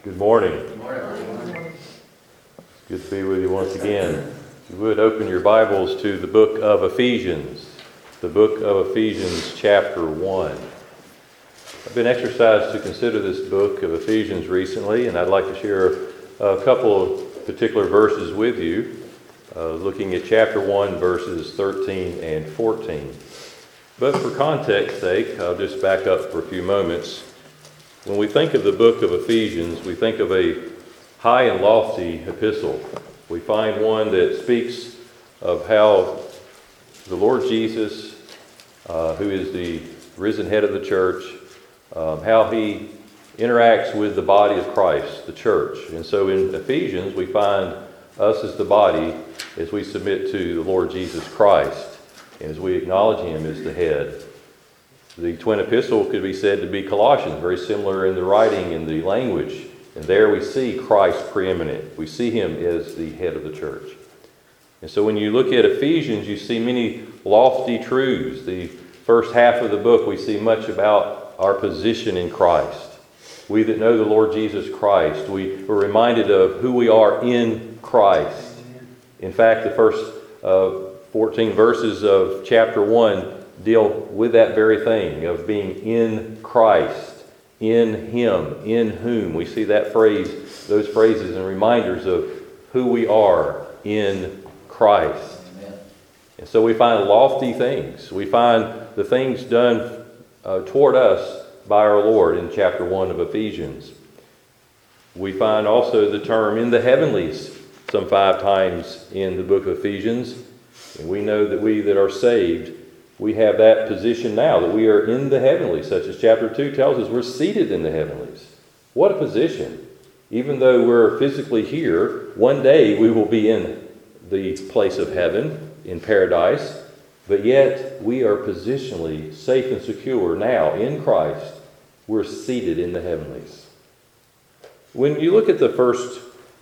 Good morning. Good morning. Good to be with you once again. If you would open your Bibles to the book of Ephesians, chapter 1. I've been exercised to consider this book of Ephesians recently, and I'd like to share a couple of particular verses with you, looking at chapter 1, verses 13 and 14. But for context's sake, I'll just back up for a few moments. When we think of the book of Ephesians, we think of a high and lofty epistle. We find one that speaks of how the Lord Jesus, who is the risen head of the church, how he interacts with the body of Christ, the church. And so in Ephesians, we find us as the body as we submit to the Lord Jesus Christ and as we acknowledge him as the head. The twin epistle could be said to be Colossians, very similar in the writing and the language. And there we see Christ preeminent. We see him as the head of the church. And so when you look at Ephesians, you see many lofty truths. The first half of the book, we see much about our position in Christ. We that know the Lord Jesus Christ, we are reminded of who we are in Christ. In fact, the first 14 verses of chapter 1 deal with that very thing of being in Christ, in him, in whom. We see that phrase, those phrases and reminders of who we are in Christ. Amen. And so we find lofty things. We find the things done toward us by our Lord in chapter 1 of Ephesians. We find also the term in the heavenlies some 5 times in the book of Ephesians. And we know that we that are saved, we have that position now, that we are in the heavenlies, such as chapter 2 tells us we're seated in the heavenlies. What a position. Even though we're physically here, one day we will be in the place of heaven, in paradise, but yet we are positionally safe and secure now in Christ. We're seated in the heavenlies. When you look at the first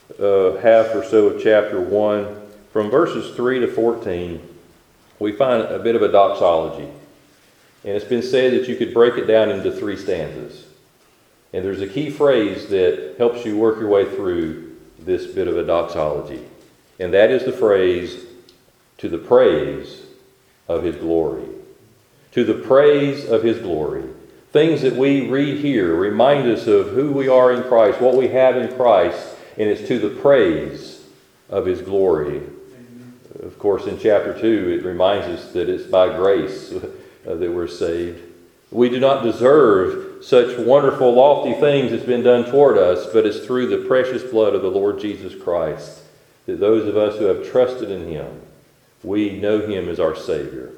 half or so of chapter 1, from verses 3 to 14, we find a bit of a doxology. And it's been said that you could break it down into 3 stanzas. And there's a key phrase that helps you work your way through this bit of a doxology. And that is the phrase, to the praise of his glory. To the praise of his glory. Things that we read here remind us of who we are in Christ, what we have in Christ, and it's to the praise of his glory. Of course, in chapter 2, it reminds us that it's by grace that we're saved. We do not deserve such wonderful, lofty things that's been done toward us, but it's through the precious blood of the Lord Jesus Christ that those of us who have trusted in him, we know him as our Savior.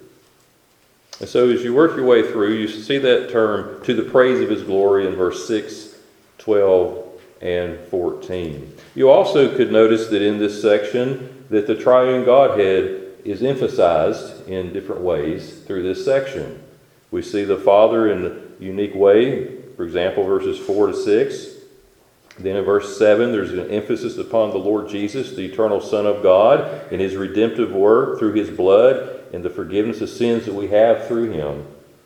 And so as you work your way through, you see that term, to the praise of his glory, in verse 6, 12, and 14. You also could notice that in this section, that the triune Godhead is emphasized in different ways through this section. We see the Father in a unique way, for example, verses 4 to 6. Then in verse 7, there's an emphasis upon the Lord Jesus, the eternal Son of God, and his redemptive work through his blood and the forgiveness of sins that we have through him.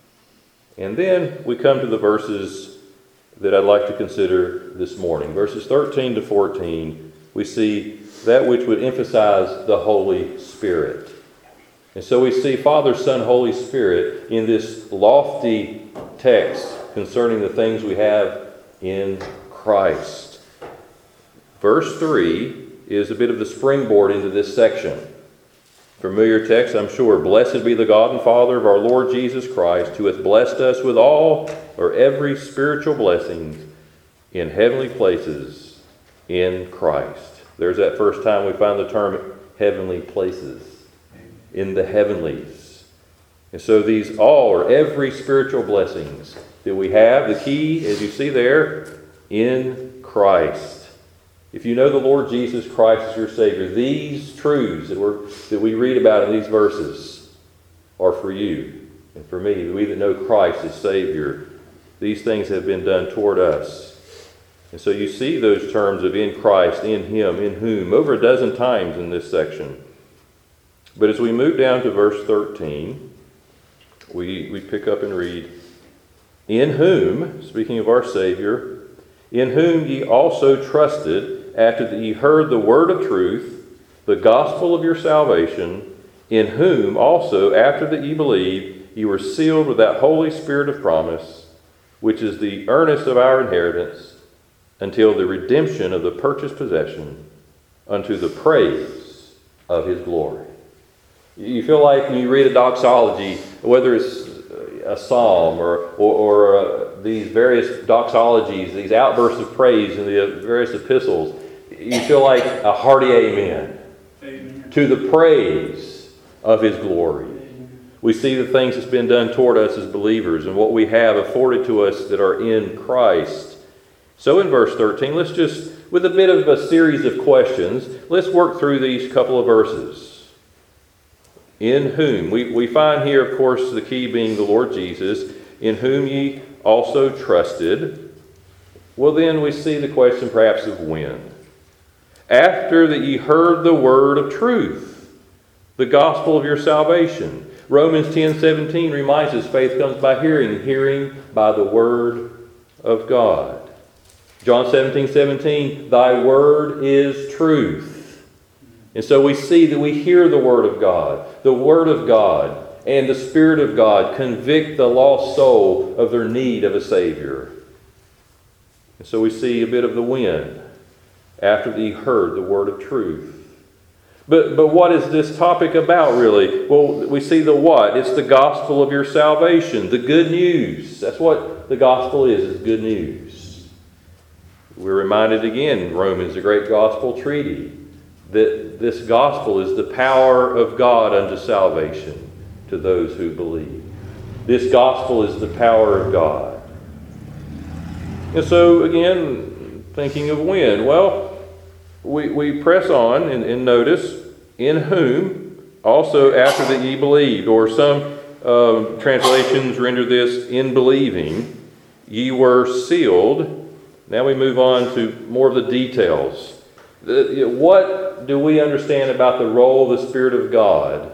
And then we come to the verses that I'd like to consider this morning. Verses 13 to 14, we see that which would emphasize the Holy Spirit. And so we see Father, Son, Holy Spirit in this lofty text concerning the things we have in Christ. Verse 3 is a bit of the springboard into this section. Familiar text, I'm sure. Blessed be the God and Father of our Lord Jesus Christ, who hath blessed us with all or every spiritual blessing in heavenly places in Christ. There's that first time we find the term heavenly places, in the heavenlies. And so these all or every spiritual blessings that we have, the key, as you see there, in Christ. If you know the Lord Jesus Christ as your Savior, these truths that we read about in these verses are for you and for me. We that know Christ as Savior, these things have been done toward us. And so you see those terms of in Christ, in him, in whom, over a dozen times in this section. But as we move down to verse 13, we pick up and read, in whom, speaking of our Savior, in whom ye also trusted, after that ye heard the word of truth, the gospel of your salvation, in whom also, after that ye believed, ye were sealed with that Holy Spirit of promise, which is the earnest of our inheritance, until the redemption of the purchased possession, unto the praise of his glory. You feel like when you read a doxology, whether it's a psalm or these various doxologies, these outbursts of praise in the various epistles, you feel like a hearty amen, amen. To the praise of his glory. Amen. We see the things that's been done toward us as believers and what we have afforded to us that are in Christ. So in verse 13, let's just, with a bit of a series of questions, let's work through these couple of verses. In whom, we find here, of course, the key being the Lord Jesus, in whom ye also trusted. Well, then we see the question perhaps of when. After that ye heard the word of truth, the gospel of your salvation. Romans 10:17 reminds us faith comes by hearing, hearing by the word of God. John 17:17, thy word is truth. And so we see that we hear the word of God. The word of God and the Spirit of God convict the lost soul of their need of a Savior. And so we see a bit of the when after they heard the word of truth. But what is this topic about really? Well, we see the what. It's the gospel of your salvation, the good news. That's what the gospel is good news. We're reminded again in Romans, the great gospel treaty, that this gospel is the power of God unto salvation to those who believe. This gospel is the power of God. And so again, thinking of when, well, we press on and notice, in whom also after that ye believed, or some translations render this, in believing, ye were sealed. Now we move on to more of the details. What do we understand about the role of the Spirit of God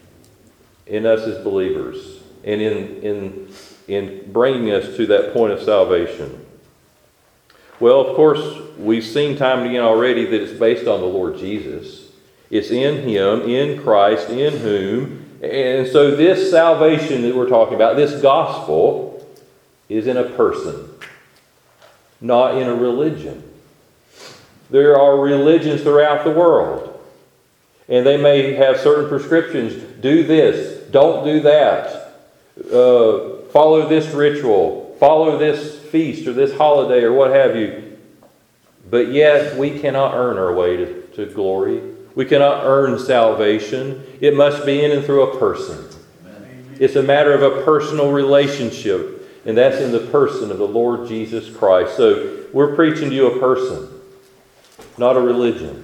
in us as believers and in bringing us to that point of salvation? Well, of course, we've seen time and again already that it's based on the Lord Jesus. It's in Him, in Christ, in whom. And so this salvation that we're talking about, this gospel, is in a person, not in a religion. There are religions throughout the world, and they may have certain prescriptions. Do this, don't do that. Follow this ritual, follow this feast or this holiday or what have you. But yet we cannot earn our way to glory. We cannot earn salvation. It must be in and through a person. Amen. It's a matter of a personal relationship, and that's in the person of the Lord Jesus Christ. So we're preaching to you a person, not a religion.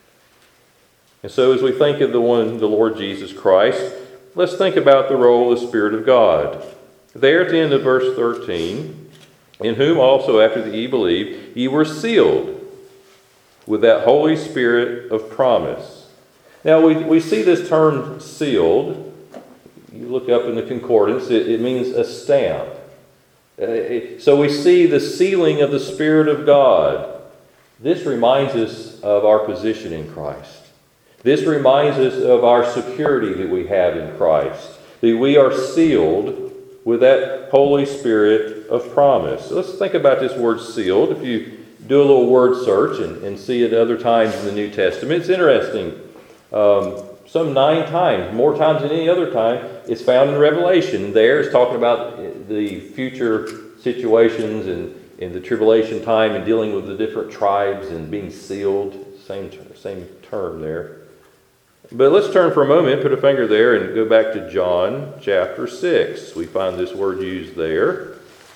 And so as we think of the Lord Jesus Christ, let's think about the role of the Spirit of God. There at the end of verse 13, in whom also after that ye believed, ye were sealed with that Holy Spirit of promise. Now we see this term sealed. You look up in the concordance, it means a stamp. So we see the sealing of the Spirit of God. This reminds us of our position in Christ. This reminds us of our security that we have in Christ. That we are sealed with that Holy Spirit of promise. So let's think about this word sealed. If you do a little word search and see it other times in the New Testament, it's interesting. Some 9 times, more times than any other time, it's found in Revelation. There it's talking about the future situations and in the tribulation time and dealing with the different tribes and being sealed. Same term there. But let's turn for a moment, put a finger there, and go back to John chapter 6. We find this word used there.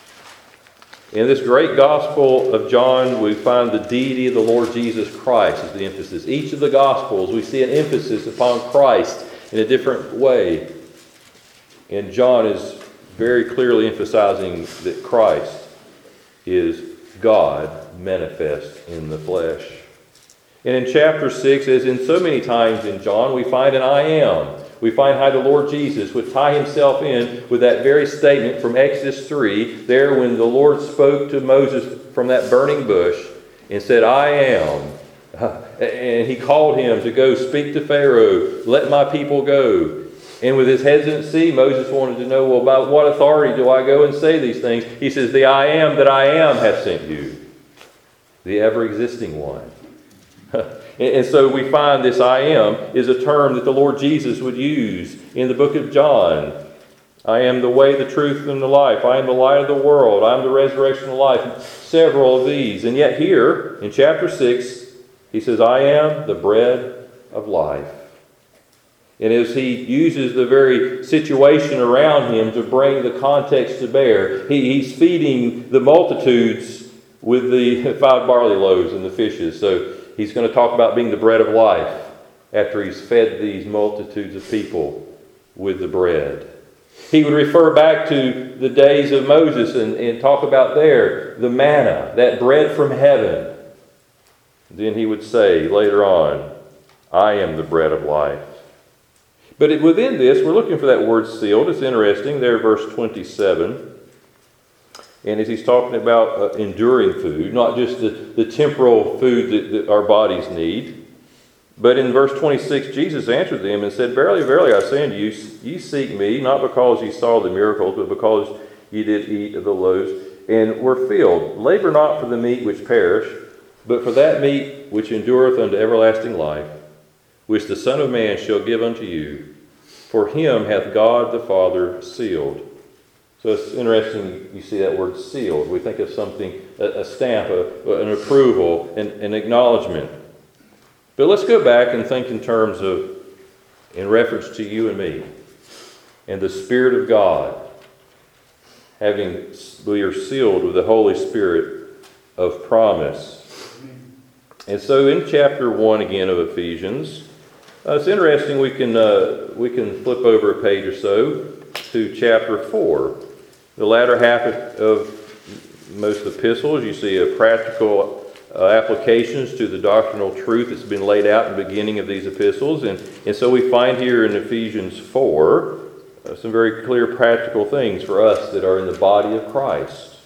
In this great gospel of John, we find the deity of the Lord Jesus Christ as the emphasis. Each of the gospels, we see an emphasis upon Christ in a different way. And John is very clearly emphasizing that Christ is God manifest in the flesh. And in chapter 6, as in so many times in John, we find an I am. we find how the Lord Jesus would tie himself in with that very statement from Exodus 3, there when the Lord spoke to Moses from that burning bush and said, I am. And he called him to go speak to Pharaoh, let my people go. And with his hesitancy, Moses wanted to know, well, by what authority do I go and say these things? He says, the I am that I am hath sent you, the ever-existing one. And so we find this I am is a term that the Lord Jesus would use in the book of John. I am the way, the truth, and the life. I am the light of the world. I am the resurrection of life. Several of these. And yet here, in chapter 6, he says, I am the bread of life. And as he uses the very situation around him to bring the context to bear, he's feeding the multitudes with the 5 barley loaves and the fishes. So he's going to talk about being the bread of life after he's fed these multitudes of people with the bread. He would refer back to the days of Moses and talk about there, the manna, that bread from heaven. Then he would say later on, I am the bread of life. But within this, we're looking for that word sealed. It's interesting. There, verse 27. And as he's talking about enduring food, not just the temporal food that our bodies need. But in verse 26, Jesus answered them and said, Verily, verily, I say unto you, ye seek me, not because ye saw the miracles, but because ye did eat of the loaves, and were filled. Labor not for the meat which perish, but for that meat which endureth unto everlasting life, which the Son of Man shall give unto you. For him hath God the Father sealed. So it's interesting you see that word sealed. We think of something, a stamp, an approval, an acknowledgement. But let's go back and think in terms of, in reference to you and me, and the Spirit of God, we are sealed with the Holy Spirit of promise. And so in chapter 1 again of Ephesians, it's interesting we can flip over a page or so to chapter 4. The latter half of most epistles, you see a practical applications to the doctrinal truth that's been laid out in the beginning of these epistles. And so we find here in Ephesians 4 some very clear practical things for us that are in the body of Christ.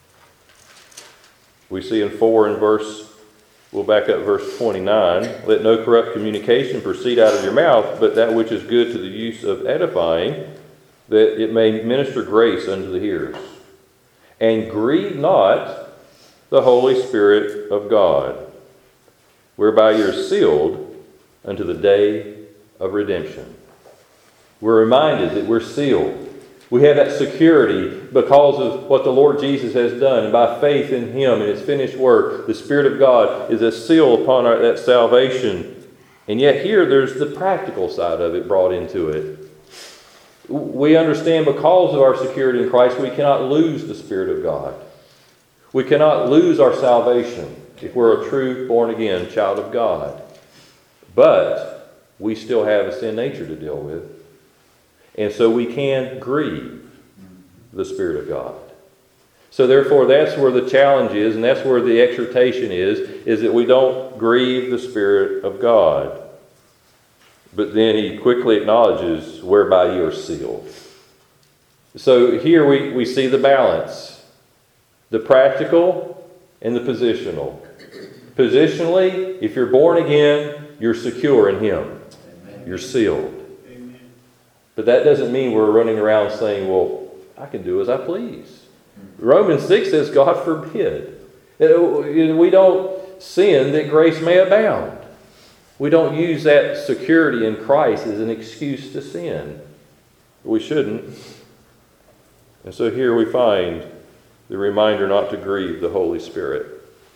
We see in 4 and we'll back up verse 29, let no corrupt communication proceed out of your mouth, but that which is good to the use of edifying, that it may minister grace unto the hearers. And grieve not the Holy Spirit of God, whereby you're sealed unto the day of redemption. We're reminded that we're sealed. We have that security because of what the Lord Jesus has done. And by faith in Him and His finished work, the Spirit of God is a seal upon that salvation. And yet here there's the practical side of it brought into it. We understand because of our security in Christ, we cannot lose the Spirit of God. We cannot lose our salvation if we're a true born-again child of God. But we still have a sin nature to deal with. And so we can grieve the Spirit of God. So therefore, that's where the challenge is, and that's where the exhortation is that we don't grieve the Spirit of God. But then he quickly acknowledges whereby you are sealed. So here we see the balance. The practical and the positional. Positionally, if you're born again, you're secure in Him. Amen. You're sealed. Amen. But that doesn't mean we're running around saying, well, I can do as I please. Romans 6 says, God forbid. We don't sin that grace may abound. We don't use that security in Christ as an excuse to sin. We shouldn't. And so here we find the reminder not to grieve the Holy Spirit.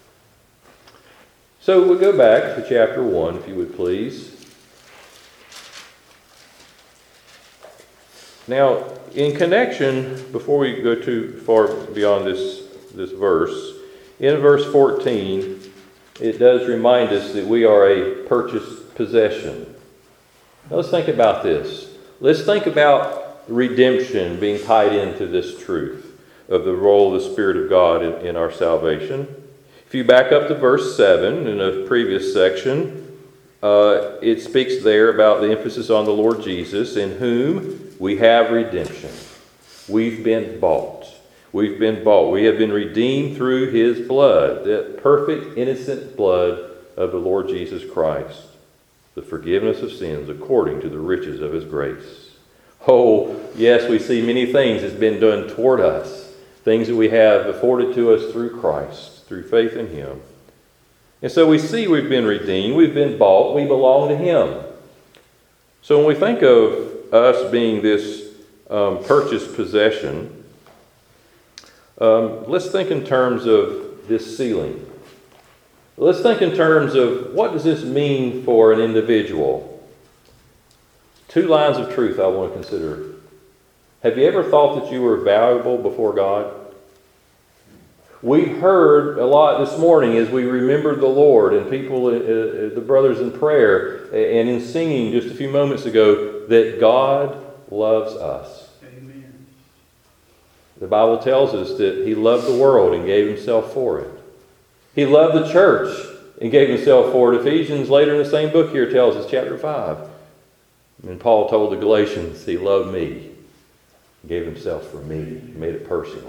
So we'll go back to chapter 1, if you would please. Now, in connection, before we go too far beyond this verse, in verse 14, it does remind us that we are a purchased possession. Now let's think about this. Let's think about redemption being tied into this truth of the role of the Spirit of God in our salvation. If you back up to verse 7 in a previous section, it speaks there about the emphasis on the Lord Jesus, in whom we have redemption. We've been bought. We've been bought. We have been redeemed through His blood, the perfect, innocent blood of the Lord Jesus Christ, the forgiveness of sins according to the riches of His grace. Oh, yes, we see many things that's been done toward us, things that we have afforded to us through Christ, through faith in Him. And so we see we've been redeemed, we've been bought, we belong to Him. So when we think of us being this purchased possession, let's think in terms of this sealing. Let's think in terms of what does this mean for an individual? 2 lines of truth I want to consider. Have you ever thought that you were valuable before God? We heard a lot this morning as we remembered the Lord and people, the brothers in prayer and in singing just a few moments ago, that God loves us. Amen. The Bible tells us that He loved the world and gave Himself for it. He loved the church and gave Himself for it. Ephesians, later in the same book here, tells us, chapter 5. And Paul told the Galatians, He loved me. He gave Himself for me. He made it personal.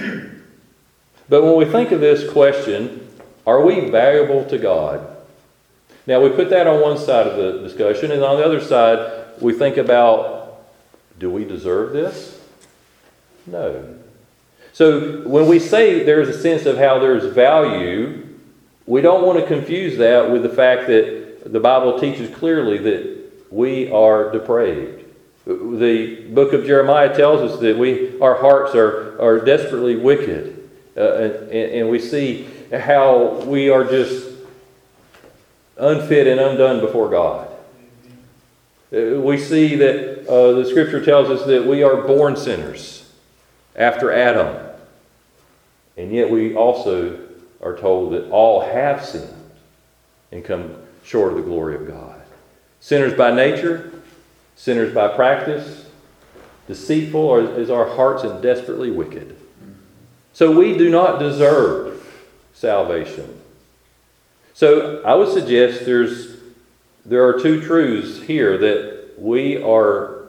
But when we think of this question, are we valuable to God? Now, we put that on one side of the discussion, and on the other side, we think about, do we deserve this? No. So when we say there's a sense of how there's value, we don't want to confuse that with the fact that the Bible teaches clearly that we are depraved. The book of Jeremiah tells us that our hearts are desperately wicked. And we see how we are just unfit and undone before God. We see that the Scripture tells us that we are born sinners after Adam. And yet we also are told that all have sinned and come short of the glory of God. Sinners by nature, sinners by practice, deceitful is our hearts and desperately wicked. So we do not deserve salvation. So I would suggest there are 2 truths here, that we are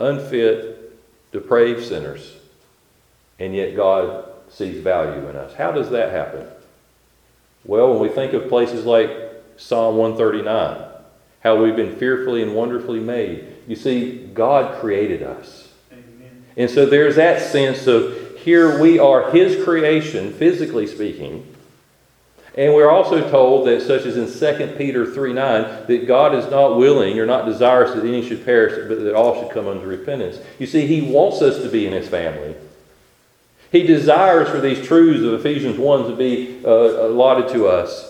unfit, depraved sinners, and yet God sees value in us. How does that happen? Well, when we think of places like Psalm 139, how we've been fearfully and wonderfully made, you see, God created us. Amen. And so there's that sense of, here we are His creation, physically speaking. And we're also told that, such as in 2 Peter 3:9, that God is not willing or not desirous that any should perish, but that all should come unto repentance. You see, He wants us to be in His family. He desires for these truths of Ephesians 1 to be allotted to us.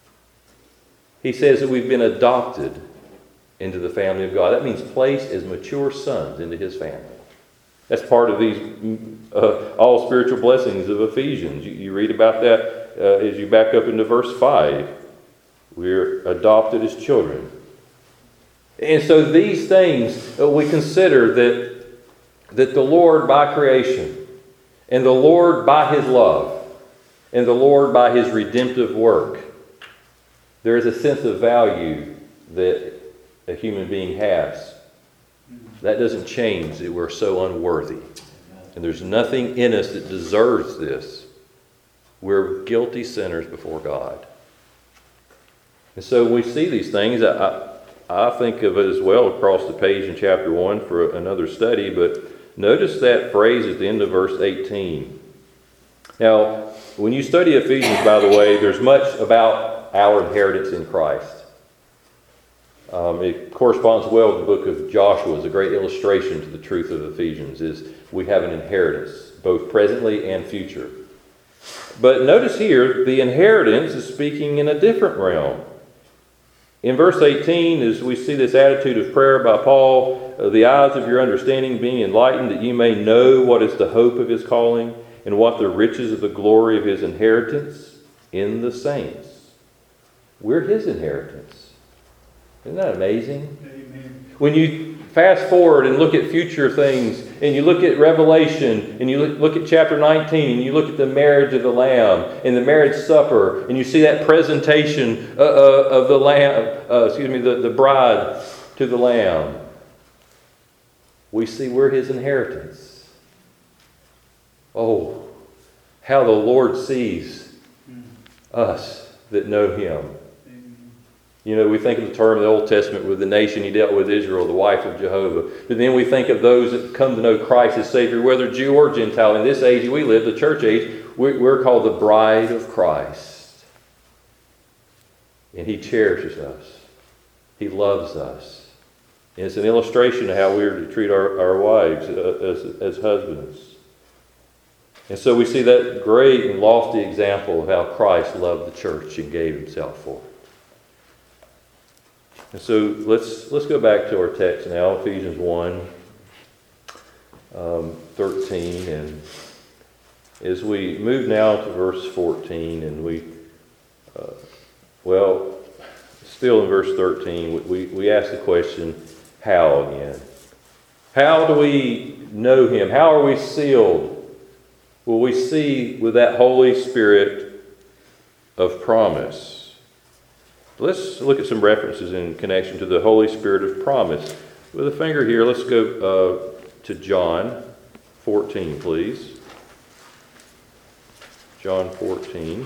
He says that we've been adopted into the family of God. That means placed as mature sons into His family. That's part of these all spiritual blessings of Ephesians. You read about that as you back up into verse 5. We're adopted as children. And so these things, we consider that the Lord by creation, and the Lord by His love, and the Lord by His redemptive work, there is a sense of value that a human being has. That doesn't change that we're so unworthy. And there's nothing in us that deserves this. We're guilty sinners before God. And so when we see these things, I think of it as well across the page in chapter 1 for another study, but notice that phrase at the end of verse 18. Now, when you study Ephesians, by the way, there's much about our inheritance in Christ. It corresponds well to the book of Joshua as a great illustration to the truth of Ephesians, is we have an inheritance, both presently and future. But notice here, the inheritance is speaking in a different realm. In verse 18, as we see this attitude of prayer by Paul, the eyes of your understanding being enlightened, that you may know what is the hope of His calling, and what the riches of the glory of His inheritance in the saints. We're His inheritance. Isn't that amazing? Amen. When you fast forward and look at future things, and you look at Revelation, and you look at chapter 19, and you look at the marriage of the Lamb and the marriage supper, and you see that presentation of the Lamb, the bride to the Lamb, we see we're His inheritance. Oh, how the Lord sees us that know Him. You know, we think of the term in the Old Testament with the nation He dealt with, Israel, the wife of Jehovah. But then we think of those that come to know Christ as Savior, whether Jew or Gentile. In this age we live, the church age, we're called the bride of Christ. And He cherishes us. He loves us. And it's an illustration of how we're to treat our wives as husbands. And so we see that great and lofty example of how Christ loved the church and gave Himself for it. And so let's go back to our text now, Ephesians 1, 13. And as we move now to verse 14, and still in verse 13, we ask the question, how again? How do we know Him? How are we sealed? Well, we see with that Holy Spirit of promise. Let's look at some references in connection to the Holy Spirit of promise. With a finger here, let's go to John 14, please. John 14.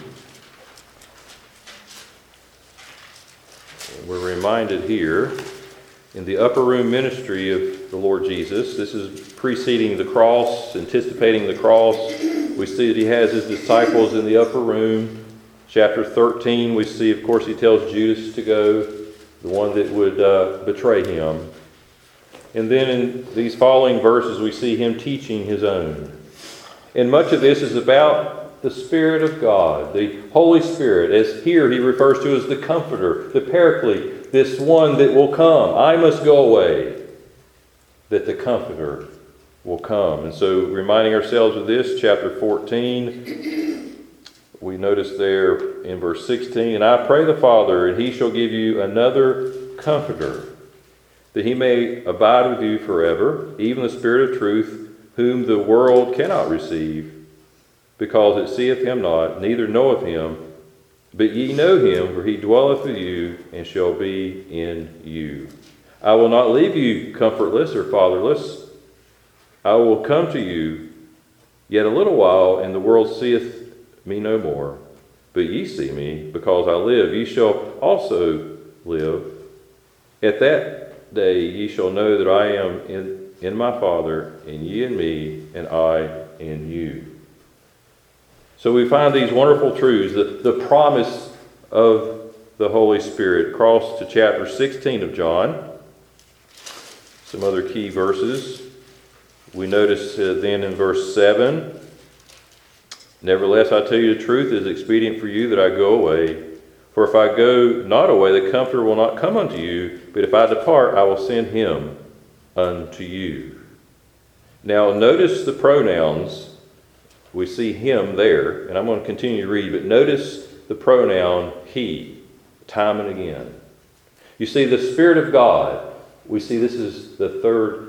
And we're reminded here in the upper room ministry of the Lord Jesus. This is preceding the cross, anticipating the cross. We see that He has His disciples in the upper room. Chapter 13, we see, of course, He tells Judas to go, the one that would betray Him. And then in these following verses, we see Him teaching His own. And much of this is about the Spirit of God, the Holy Spirit, as here He refers to as the Comforter, the Paraclete, this one that will come. I must go away, that the Comforter will come. And so, reminding ourselves of this, chapter 14, we notice there in verse 16, and I pray the Father, and He shall give you another Comforter, that He may abide with you forever, even the Spirit of truth, whom the world cannot receive, because it seeth Him not, neither knoweth Him. But ye know Him, for He dwelleth with you, and shall be in you. I will not leave you comfortless or fatherless. I will come to you yet a little while, and the world seeth me no more. But ye see me, because I live. Ye shall also live. At that day ye shall know that I am in my Father, and ye in me, and I in you. So we find these wonderful truths, the promise of the Holy Spirit. Cross to chapter 16 of John. Some other key verses. We notice then in verse 7, nevertheless, I tell you the truth, it is expedient for you that I go away. For if I go not away, the Comforter will not come unto you. But if I depart, I will send Him unto you. Now notice the pronouns. We see Him there, and I'm going to continue to read, but notice the pronoun He, time and again. You see, the Spirit of God, we see this is the third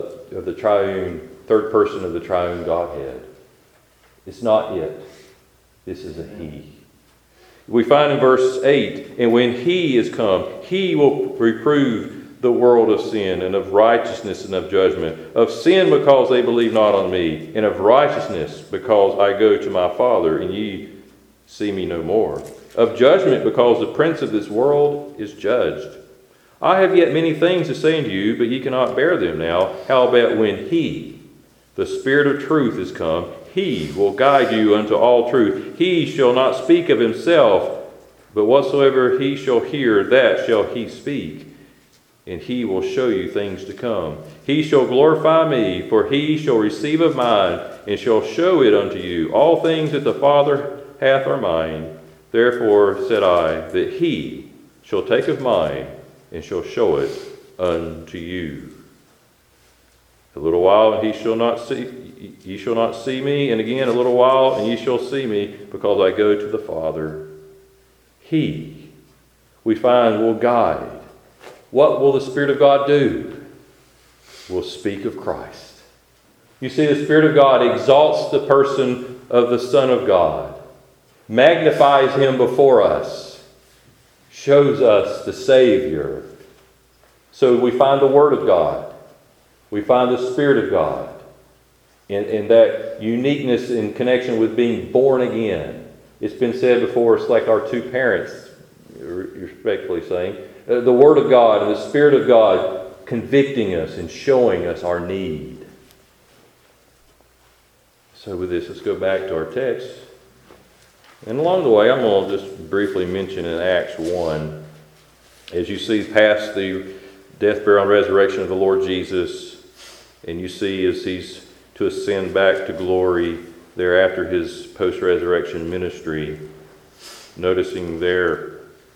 person of the triune Godhead. It's not it. This is a He. We find in verse 8, and when He is come, He will reprove the world of sin, and of righteousness, and of judgment. Of sin, because they believe not on me, and of righteousness, because I go to my Father, and ye see me no more. Of judgment, because the prince of this world is judged. I have yet many things to say unto you, but ye cannot bear them now. Howbeit when He, the Spirit of truth, is come, He will guide you unto all truth. He shall not speak of Himself, but whatsoever He shall hear, that shall He speak. And He will show you things to come. He shall glorify me, for He shall receive of mine, and shall show it unto you. All things that the Father hath are mine. Therefore said I, that He shall take of mine, and shall show it unto you. A little while, and ye shall not see me, and again a little while, and ye shall see me, because I go to the Father. He, we find, will guide. What will the Spirit of God do? will speak of Christ. You see, the Spirit of God exalts the person of the Son of God, magnifies Him before us, shows us the Savior. So we find the Word of God. We find the Spirit of God in that uniqueness in connection with being born again. It's been said before, it's like our two parents, respectfully saying, the Word of God and the Spirit of God convicting us and showing us our need. So with this, let's go back to our text. And along the way, I'm going to just briefly mention in Acts 1, as you see past the death, burial, and resurrection of the Lord Jesus, and you see as He's to ascend back to glory there after His post-resurrection ministry, noticing there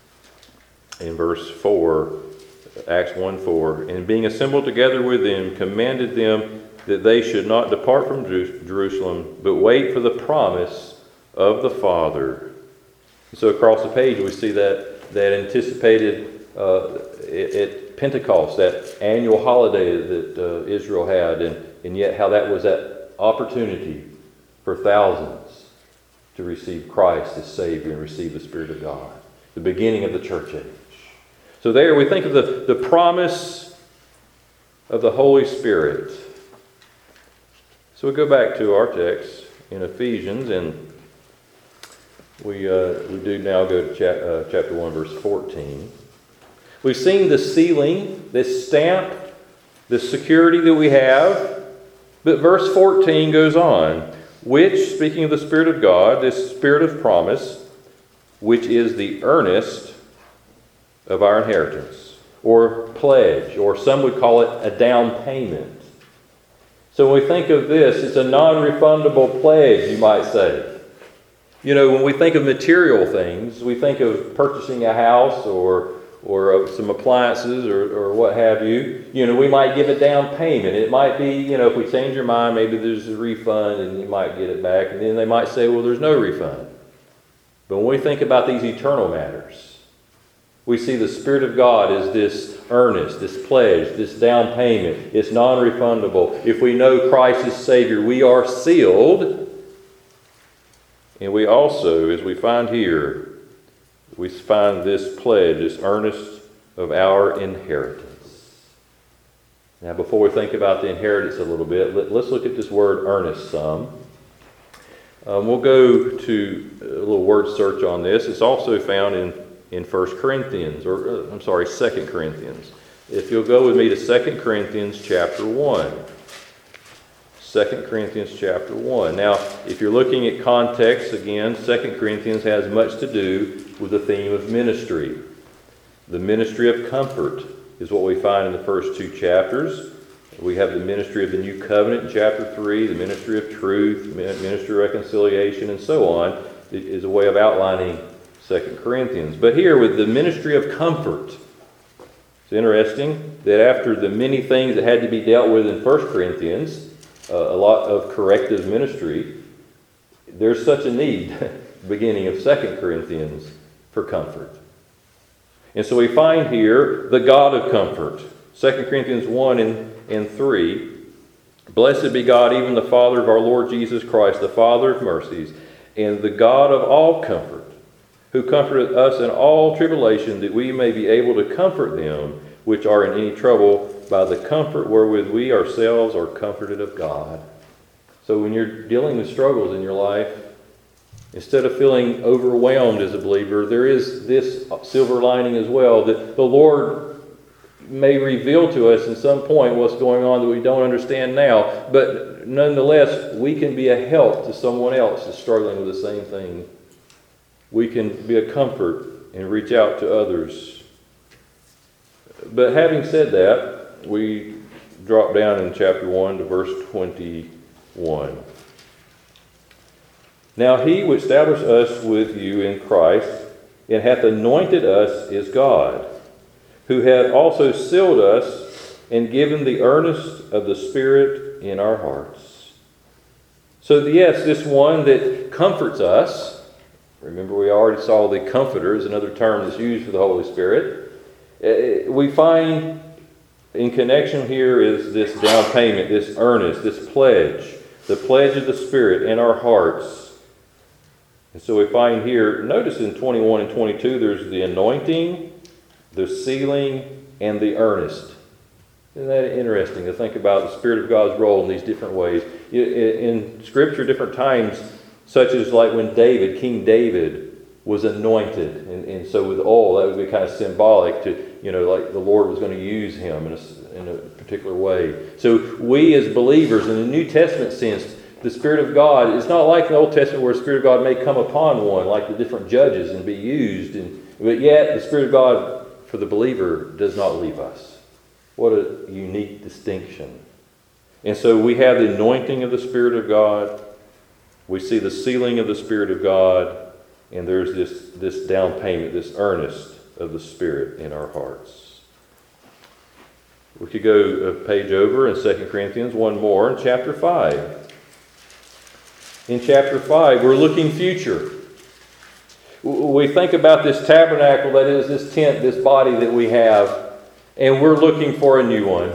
in verse 4, Acts 1:4, and being assembled together with them, commanded them that they should not depart from Jerusalem, but wait for the promise of the Father. So across the page we see that anticipated at Pentecost, that annual holiday that Israel had, and yet how that was that opportunity for thousands to receive Christ as Savior and receive the Spirit of God, the beginning of the church age. So there we think of the promise of the Holy Spirit. So we go back to our text in Ephesians, and we do now go to chapter 1, verse 14. We've seen the sealing, this stamp, this security that we have, but verse 14 goes on, which, speaking of the Spirit of God, this Spirit of promise, which is the earnest of our inheritance, or pledge, or some would call it a down payment. So when we think of this, it's a non-refundable pledge, you might say. You know, when we think of material things, we think of purchasing a house or some appliances or what have you. You know, we might give a down payment. It might be, you know, if we change your mind, maybe there's a refund and you might get it back. And then they might say, well, there's no refund. But when we think about these eternal matters, we see the Spirit of God as this earnest, this pledge, this down payment. It's non-refundable. If we know Christ as Savior, we are sealed. And we also, as we find here, we find this pledge, this earnest of our inheritance. Now, before we think about the inheritance a little bit, let's look at this word earnest some. We'll go to a little word search on this. It's also found in 1 Corinthians, 2 Corinthians. If you'll go with me to 2 Corinthians chapter 1. 2 Corinthians chapter 1. Now, if you're looking at context, again, 2 Corinthians has much to do with the theme of ministry. The ministry of comfort is what we find in the first two chapters. We have the ministry of the new covenant in chapter 3, the ministry of truth, ministry of reconciliation, and so on. It is a way of outlining 2 Corinthians. But here with the ministry of comfort, it's interesting that after the many things that had to be dealt with in 1 Corinthians, a lot of corrective ministry, there's such a need, beginning of 2 Corinthians, for comfort. And so we find here the God of comfort. 2 Corinthians 1 and 3. Blessed be God, even the Father of our Lord Jesus Christ, the Father of mercies, and the God of all comfort, who comforteth us in all tribulation, that we may be able to comfort them which are in any trouble by the comfort wherewith we ourselves are comforted of God. So when you're dealing with struggles in your life, instead of feeling overwhelmed as a believer, there is this silver lining as well, that the Lord may reveal to us at some point what's going on that we don't understand now, but nonetheless, we can be a help to someone else that's struggling with the same thing. We can be a comfort and reach out to others. But having said that, we drop down in chapter 1 to verse 21. Now he which established us with you in Christ, and hath anointed us, is God, who hath also sealed us, and given the earnest of the Spirit in our hearts. So yes, this one that comforts us, remember we already saw the Comforter is another term that's used for the Holy Spirit. We find in connection here is this down payment, this earnest, this pledge, the pledge of the Spirit in our hearts. And so we find here, notice in 21 and 22, there's the anointing, the sealing, and the earnest. Isn't that interesting to think about the Spirit of God's role in these different ways? In Scripture, different times, such as like when King David, was anointed. And so with oil, that would be kind of symbolic to, like the Lord was going to use him in a particular way. So we as believers, in the New Testament sense, the Spirit of God, it's not like the Old Testament where the Spirit of God may come upon one, like the different judges, and be used. But yet, the Spirit of God for the believer does not leave us. What a unique distinction. And so we have the anointing of the Spirit of God. We see the sealing of the Spirit of God. And there's this down payment, this earnest of the Spirit in our hearts. We could go a page over in 2 Corinthians, one more, in chapter 5. In chapter 5, we're looking future. We think about this tabernacle, that is this tent, this body that we have, and we're looking for a new one.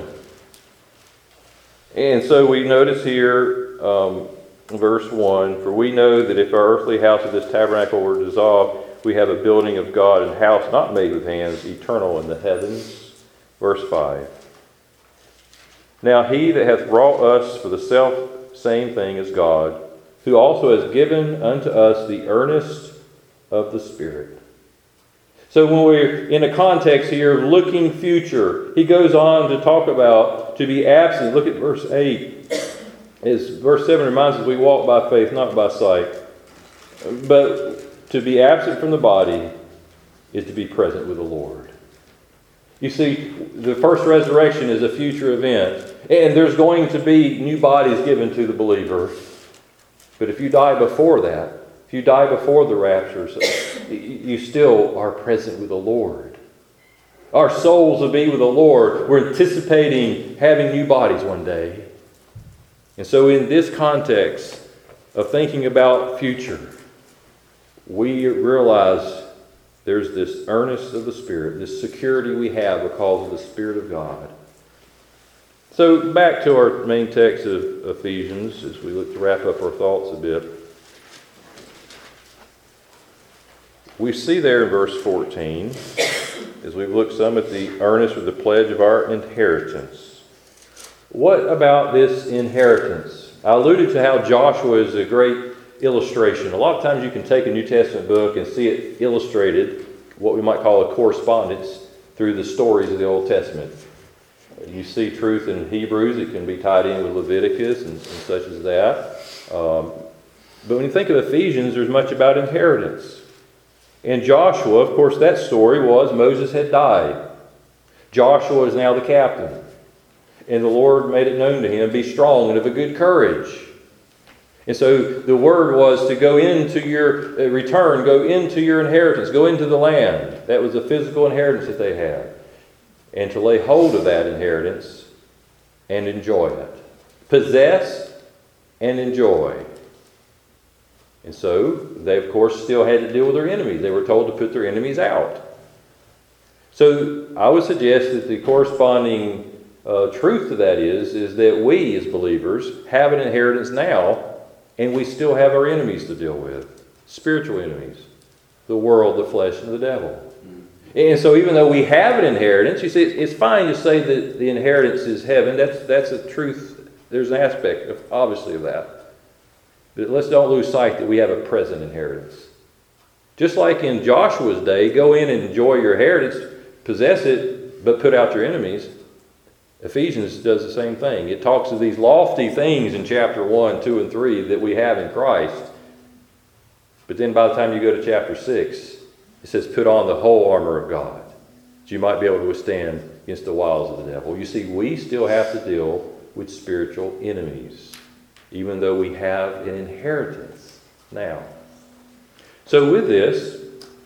And so we notice here, verse 1, for we know that if our earthly house of this tabernacle were dissolved, we have a building of God, and house not made with hands, eternal in the heavens. Verse 5. Now he that hath wrought us for the self same thing as God, who also has given unto us the earnest of the Spirit. So when we're in a context here of looking future, he goes on to talk about to be absent. Look at verse 8. Verse 7 reminds us we walk by faith, not by sight. But to be absent from the body is to be present with the Lord. You see, the first resurrection is a future event. And there's going to be new bodies given to the believer. But if you die before that, if you die before the rapture, you still are present with the Lord. Our souls will be with the Lord. We're anticipating having new bodies one day. And so in this context of thinking about future, we realize there's this earnest of the Spirit, this security we have because of the Spirit of God. So back to our main text of Ephesians as we look to wrap up our thoughts a bit. We see there in verse 14, as we've looked some at the earnest or the pledge of our inheritance. What about this inheritance? I alluded to how Joshua is a great illustration. A lot of times you can take a New Testament book and see it illustrated, what we might call a correspondence, through the stories of the Old Testament. You see truth in Hebrews, it can be tied in with Leviticus and such as that. But when you think of Ephesians, there's much about inheritance. In Joshua, of course, that story was Moses had died. Joshua is now the captain. And the Lord made it known to him, be strong and of a good courage. And so the word was to go into your return, go into your inheritance, go into the land. That was a physical inheritance that they had. And to lay hold of that inheritance and enjoy it. Possess and enjoy. And so they, of course, still had to deal with their enemies. They were told to put their enemies out. So I would suggest that the corresponding truth to that is that we as believers have an inheritance now, and we still have our enemies to deal with. Spiritual enemies. The world, the flesh, and the devil. And so even though we have an inheritance, you see, it's fine to say that the inheritance is heaven. That's a truth. There's an aspect, obviously, of that. But let's don't lose sight that we have a present inheritance. Just like in Joshua's day, go in and enjoy your inheritance, possess it, but put out your enemies. Ephesians does the same thing. It talks of these lofty things in chapter 1, 2, and 3 that we have in Christ. But then by the time you go to chapter 6, it says, put on the whole armor of God, that you might be able to withstand against the wiles of the devil. You see, we still have to deal with spiritual enemies, even though we have an inheritance now. So with this,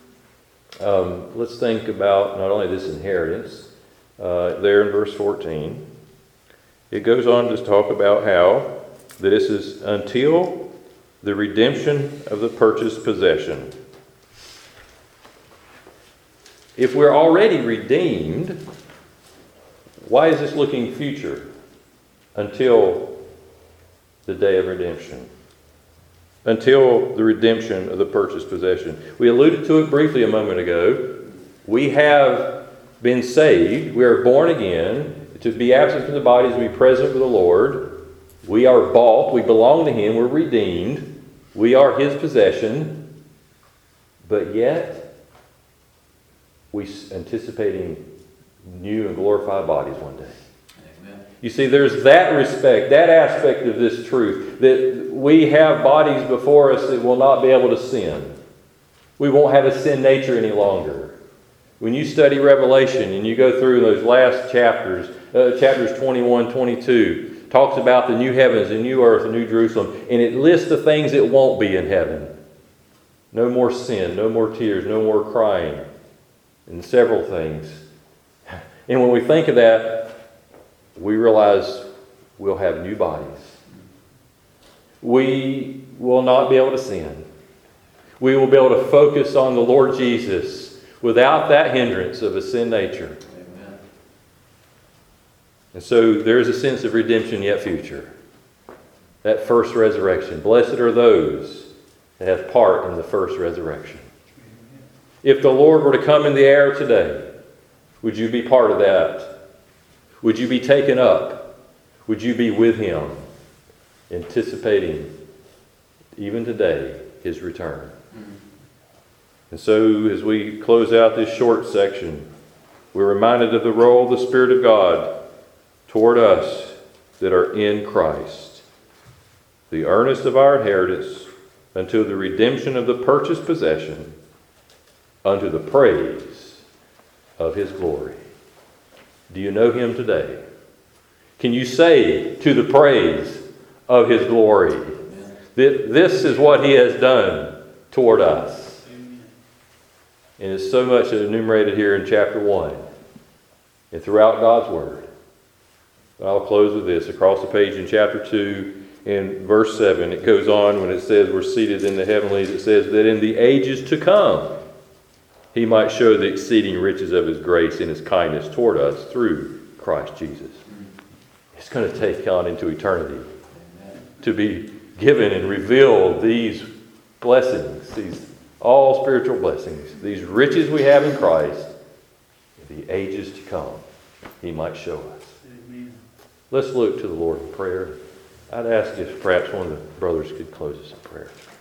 let's think about not only this inheritance, there in verse 14, it goes on to talk about how that this is until the redemption of the purchased possession. If we're already redeemed, Why is this looking future? Until the day of redemption. Until the redemption of the purchased possession. We alluded to it briefly a moment ago. We have been saved. We are born again. To be absent from the body is to be present with the Lord. We are bought. We belong to Him. We're redeemed. We are His possession. But yet, we're anticipating new and glorified bodies one day. Amen. You see, there's that respect, that aspect of this truth, that we have bodies before us that will not be able to sin. We won't have a sin nature any longer. When you study Revelation and you go through those last chapters, chapters 21, 22, talks about the new heavens, the new earth, the new Jerusalem, and it lists the things that won't be in heaven. No more sin, no more tears, no more crying, and several things. And when we think of that, we realize we'll have new bodies. We will not be able to sin. We will be able to focus on the Lord Jesus without that hindrance of a sin nature. Amen. And so there's a sense of redemption yet future. That first resurrection. Blessed are those that have part in the first resurrection. If the Lord were to come in the air today, would you be part of that? Would you be taken up? Would you be with Him, anticipating, even today, His return? And so, as we close out this short section, we're reminded of the role of the Spirit of God toward us that are in Christ. The earnest of our inheritance until the redemption of the purchased possession, unto the praise of His glory. Do you know Him today? Can you say to the praise of His glory that this is what He has done toward us? And it's so much enumerated here in chapter 1 and throughout God's Word. But I'll close with this. Across the page in chapter 2, in verse 7, it goes on when it says we're seated in the heavenlies. It says that in the ages to come, He might show the exceeding riches of His grace and His kindness toward us through Christ Jesus. It's going to take on into eternity to be given and revealed these blessings, these all spiritual blessings, these riches we have in Christ, the ages to come, He might show us. Amen. Let's look to the Lord in prayer. I'd ask if perhaps one of the brothers could close us in prayer.